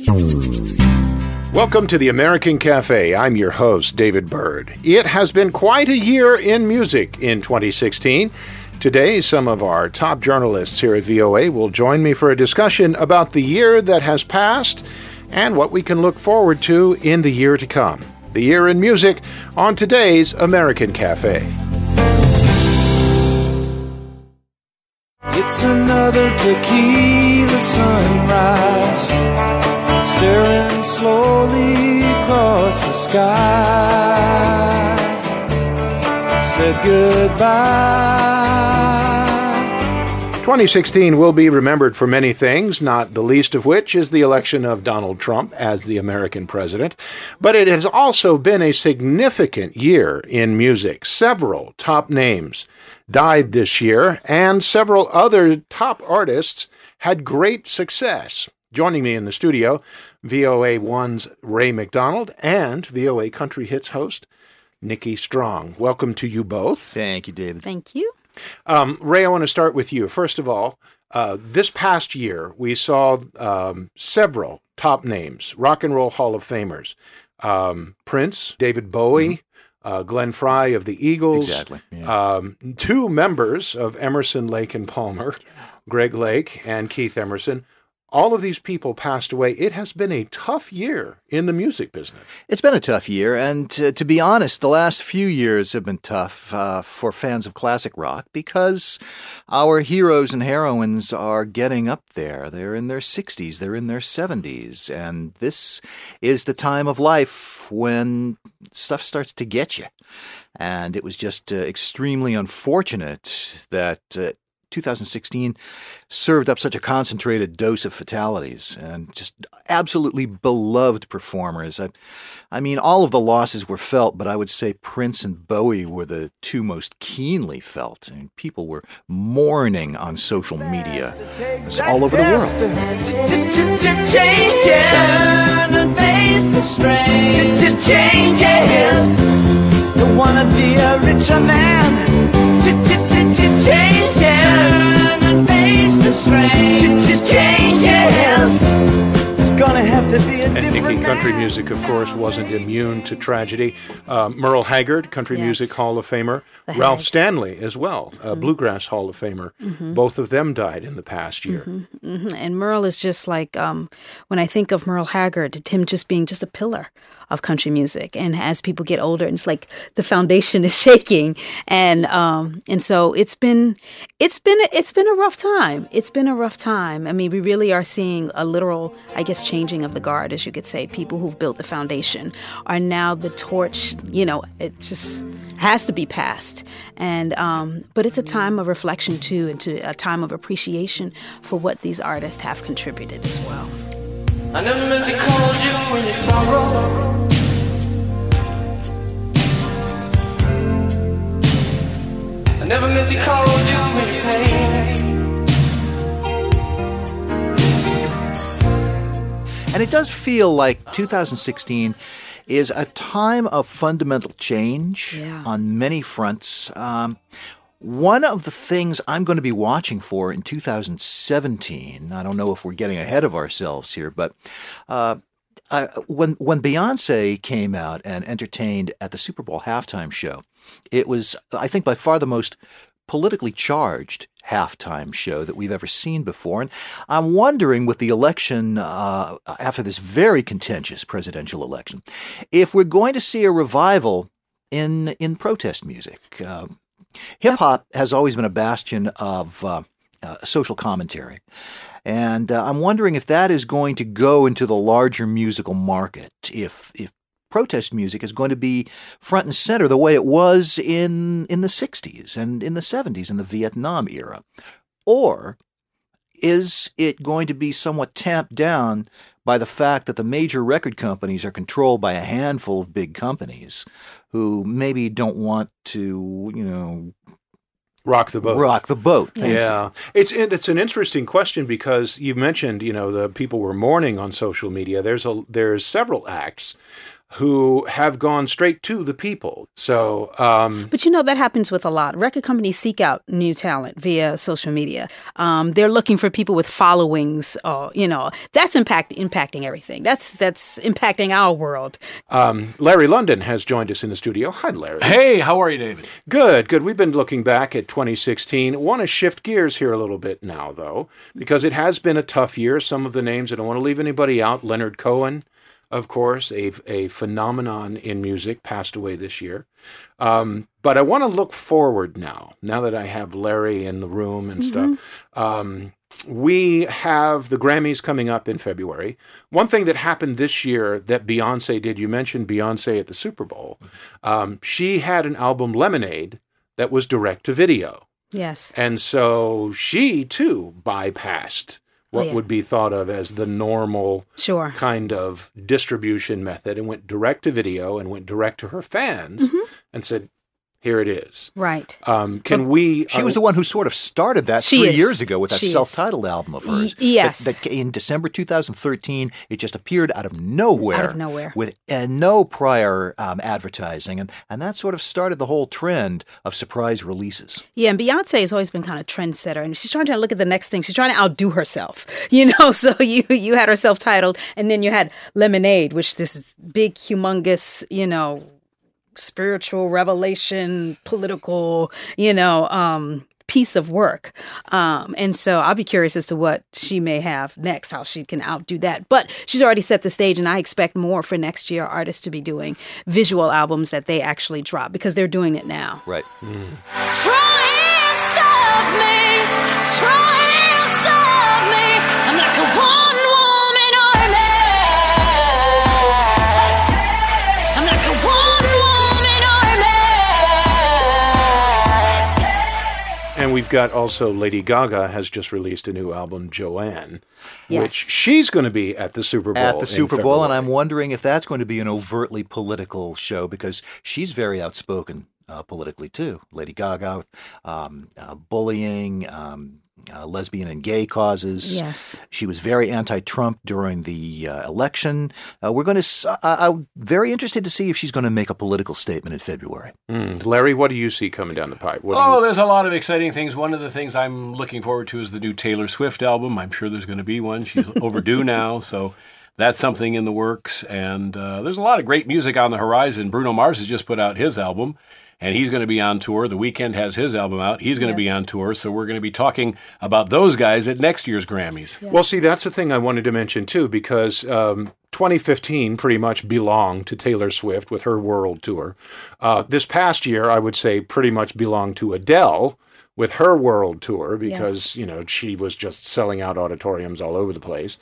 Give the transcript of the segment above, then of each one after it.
Welcome to the American Cafe. I'm your host, David Byrd. It has been quite a year in music in 2016. Today, some of our top journalists here at VOA will join me for a discussion about the year that has passed and what we can look forward to in the year to come. The year in music on today's American Cafe. It's another tequila sunrise, staring slowly across the sky. Said goodbye. 2016 will be remembered for many things, not the least of which is the election of Donald Trump as the American president. But it has also been a significant year in music. Several top names died this year, and several other top artists had great success. Joining me in the studio, VOA 1's Ray McDonald and VOA Country Hits host Nikki Strong. Welcome to you both. Thank you, David. Thank you. Ray, I want to start with you. First of all, this past year, we saw several top names, Rock and Roll Hall of Famers. Prince, David Bowie, Glenn Frey of the Eagles. Exactly. Yeah. Two members of Emerson, Lake and Palmer, Greg Lake and Keith Emerson. All of these people passed away. It has been a tough year in the music business. It's been a tough year, and to be honest, the last few years have been tough for fans of classic rock because our heroes and heroines are getting up there. They're in their 60s, they're in their 70s, and this is the time of life when stuff starts to get you. And it was just extremely unfortunate that 2016 served up such a concentrated dose of fatalities and just absolutely beloved performers. I mean, all of the losses were felt, but I would say Prince and Bowie were the two most keenly felt. And people were mourning on social media all over the world. Turn and face the strain. Changes. Don't wanna be a richer man. Changes. Turn and face the strain. Changes. It's gonna have to be a different And Nikki, country man. music, of course, wasn't immune to tragedy. Merle Haggard, Country Music Hall of Famer. Ralph Stanley as well, Bluegrass Hall of Famer. Both of them died in the past year. And Merle is just like, when I think of Merle Haggard, him just being just a pillar of country music. And as people get older, it's like the foundation is shaking. And so it's been a rough time. It's been a rough time. I mean, we really are seeing a literal, I guess, changing of the guard, as you could say. People who've built the foundation are now the torch, it just has to be passed. And but it's a time of reflection too, and to a time of appreciation for what these artists have contributed as well. I never meant to call you when you sorrow. I never meant to call you when you pain. And it does feel like 2016 is a time of fundamental change on many fronts. One of the things I'm going to be watching for in 2017, I don't know if we're getting ahead of ourselves here, but when Beyonce came out and entertained at the Super Bowl halftime show, it was, I think, by far the most politically charged halftime show that we've ever seen before. And I'm wondering, with the election, after this very contentious presidential election, if we're going to see a revival in protest music. Hip-hop has always been a bastion of social commentary. And I'm wondering if that is going to go into the larger musical market, if protest music is going to be front and center the way it was in the 60s and in the 70s in the Vietnam era. Or is it going to be somewhat tamped down by the fact that the major record companies are controlled by a handful of big companies who maybe don't want to, Rock the boat. Rock the boat. Thanks. Yeah. It's an interesting question because you mentioned, the people were mourning on social media. There's several acts who have gone straight to the people. So, but that happens with a lot. Record companies seek out new talent via social media. They're looking for people with followings. That's impacting everything. That's impacting our world. Larry London has joined us in the studio. Hi, Larry. Hey, how are you, David? Good. We've been looking back at 2016. Want to shift gears here a little bit now, though, because it has been a tough year. Some of the names, I don't want to leave anybody out. Leonard Cohen, of course, a phenomenon in music, passed away this year. But I want to look forward now that I have Larry in the room and stuff. We have the Grammys coming up in February. One thing that happened this year that Beyonce did, you mentioned Beyonce at the Super Bowl. She had an album, Lemonade, that was direct to video. Yes. And so she, too, bypassed what would be thought of as the normal kind of distribution method and went direct to video and went direct to her fans and said, here it is. Right. She was the one who sort of started that 3 years ago with that self-titled album of hers. Yes. That in December 2013, it just appeared out of nowhere. With no prior advertising. And that sort of started the whole trend of surprise releases. Yeah, and Beyonce has always been kind of trendsetter. And she's trying to look at the next thing. She's trying to outdo herself. So you had her self-titled, and then you had Lemonade, which this is big, humongous, spiritual revelation, political, piece of work. And so I'll be curious as to what she may have next, how she can outdo that. But she's already set the stage, and I expect more for next year artists to be doing visual albums that they actually drop because they're doing it now. Right. Try and stop me. Try and stop me. I'm like a one-woman army. I'm like a one-woman army. And we've got also Lady Gaga has just released a new album, Joanne, Yes. which she's going to be at the Super Bowl. At the Super Bowl, and February. I'm wondering if that's going to be an overtly political show because she's very outspoken politically too. Lady Gaga with bullying, lesbian and gay causes. Yes. She was very anti-Trump during the election. I'm very interested to see if she's going to make a political statement in February. Larry, what do you see coming down the pipe? There's a lot of exciting things. One of the things I'm looking forward to is the new Taylor Swift album. I'm sure there's going to be one. She's overdue now, so that's something in the works. And there's a lot of great music on the horizon. Bruno Mars has just put out his album, and he's going to be on tour. The Weeknd has his album out. He's going to be on tour. So we're going to be talking about those guys at next year's Grammys. Well, see, that's the thing I wanted to mention, too, because 2015 pretty much belonged to Taylor Swift with her world tour. This past year, I would say, pretty much belonged to Adele with her world tour because, she was just selling out auditoriums all over the place.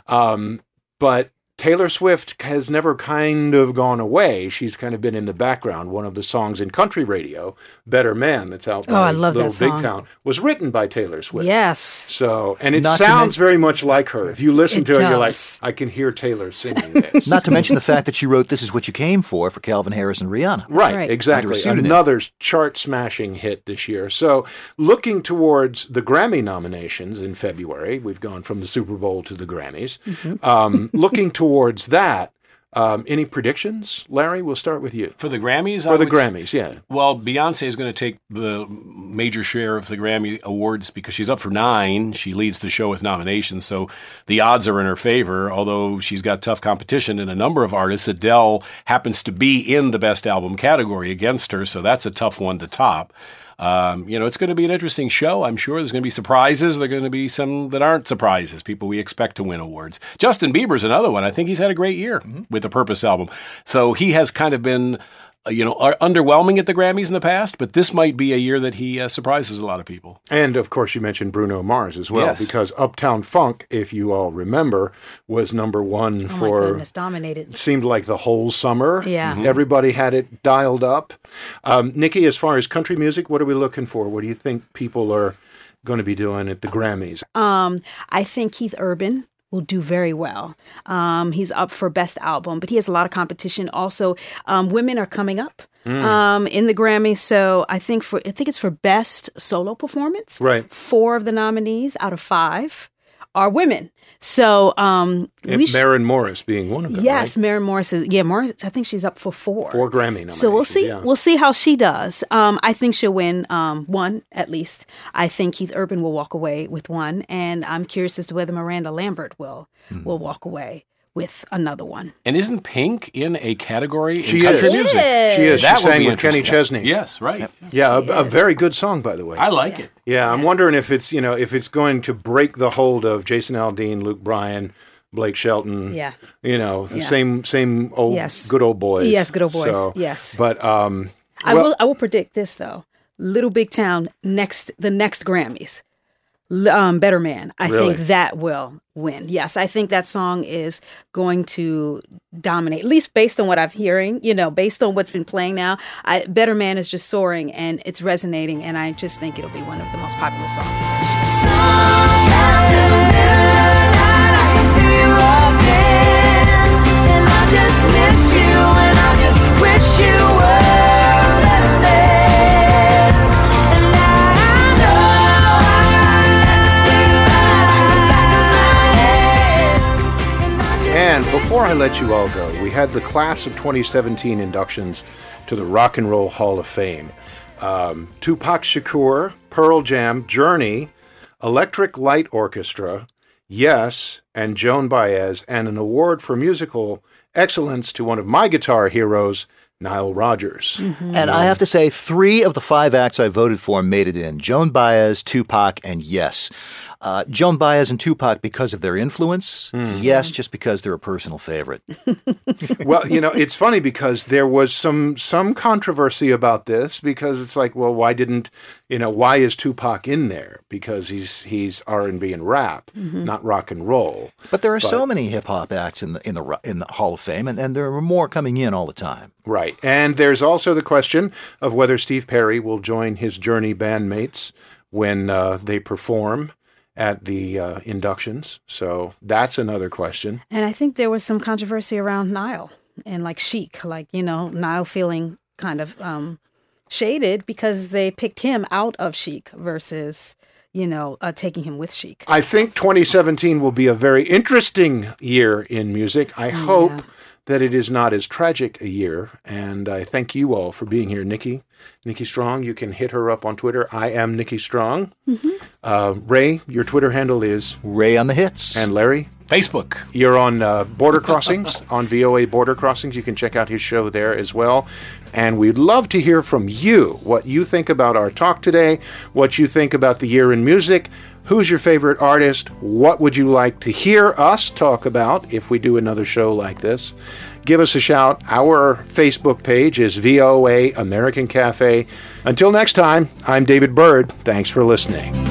But Taylor Swift has never kind of gone away. She's kind of been in the background. One of the songs in country radio, Better Man, that's out by I love Little that song. Big Town, was written by Taylor Swift. Yes. So, and it Not to sounds very much like her. If you listen to it, you're like, does. I can hear Taylor singing this. Not to mention the fact that she wrote This Is What You Came For Calvin Harris and Rihanna. Right, exactly. Under a pseudonym. Another chart-smashing hit this year. So, looking towards the Grammy nominations in February, we've gone from the Super Bowl to the Grammys. Looking towards that, any predictions, Larry? We'll start with you. For the Grammys? For the Grammys, yeah. Well, Beyonce is going to take the major share of the Grammy Awards because she's up for 9. She leads the show with nominations, so the odds are in her favor, although she's got tough competition in a number of artists. Adele happens to be in the Best Album category against her, so that's a tough one to top. It's going to be an interesting show. I'm sure there's going to be surprises. There are going to be some that aren't surprises, people we expect to win awards. Justin Bieber's another one. I think he's had a great year with the Purpose album. So he has kind of been, underwhelming at the Grammys in the past, but this might be a year that he surprises a lot of people. And, of course, you mentioned Bruno Mars as well, because Uptown Funk, if you all remember, was number one for... my goodness, dominated. Seemed like the whole summer. Yeah. Everybody had it dialed up. Nikki, as far as country music, what are we looking for? What do you think people are going to be doing at the Grammys? I think Keith Urban will do very well. He's up for Best Album, but he has a lot of competition. Also, women are coming up in the Grammys, so I think it's for Best Solo Performance. Right. 4 of the nominees out of 5 are women. So Maren Morris being one of them. yes, right? Maren Morris is Morris. I think she's up for 4. 4 Grammy nominations. So we'll see. Yeah. We'll see how she does. I think she'll win 1 at least. I think Keith Urban will walk away with 1, and I'm curious as to whether Miranda Lambert will walk away with another one. And isn't Pink in a category She in country is. music? She is. That She would sang be with Kenny interesting. Chesney. Yes, right. Yeah, a very good song, by the way. I like it. Yeah, I'm wondering if it's going to break the hold of Jason Aldean, Luke Bryan, Blake Shelton. Yeah. The same old Yes. good old boys. Yes, good old boys. So, Yes. But I will predict this though. Little Big Town the next Grammys. Better Man. I Really? think that will win. Yes, I think that song is going to dominate, at least based on what I'm hearing, based on what's been playing now. Better Man is just soaring and it's resonating, and I just think it'll be one of the most popular songs of this year. Sometimes in the middle of the night I can feel you again, and I just miss you, and I just wish you were a better man. And I know I can see the back of my head, and I just And before I let you all go, we had the class of 2017 inductions to the Rock and Roll Hall of Fame. Tupac Shakur, Pearl Jam, Journey, Electric Light Orchestra, Yes, and Joan Baez, and an award for musical excellence to one of my guitar heroes, Nile Rodgers. And I have to say, 3 of the 5 acts I voted for made it in. Joan Baez, Tupac, and Yes. Joan Baez and Tupac because of their influence. Yes, just because they're a personal favorite. Well, it's funny because there was some controversy about this, because it's like, well, why is Tupac in there? Because he's R&B and rap, not rock and roll. But there are so many hip hop acts in the Hall of Fame, and there are more coming in all the time. Right. And there's also the question of whether Steve Perry will join his Journey bandmates when they perform at the inductions. So that's another question. And I think there was some controversy around Nile and Chic, Nile feeling kind of shaded because they picked him out of Chic versus, taking him with Chic. I think 2017 will be a very interesting year in music. I hope that it is not as tragic a year. And I thank you all for being here, Nikki. Nikki Strong, you can hit her up on Twitter. I am Nikki Strong. Ray, your Twitter handle is? Ray on the Hits. And Larry? Facebook. You're on Border Crossings, on VOA Border Crossings. You can check out his show there as well. And we'd love to hear from you, what you think about our talk today, what you think about the year in music. Who's your favorite artist? What would you like to hear us talk about if we do another show like this? Give us a shout. Our Facebook page is VOA American Cafe. Until next time, I'm David Byrd. Thanks for listening.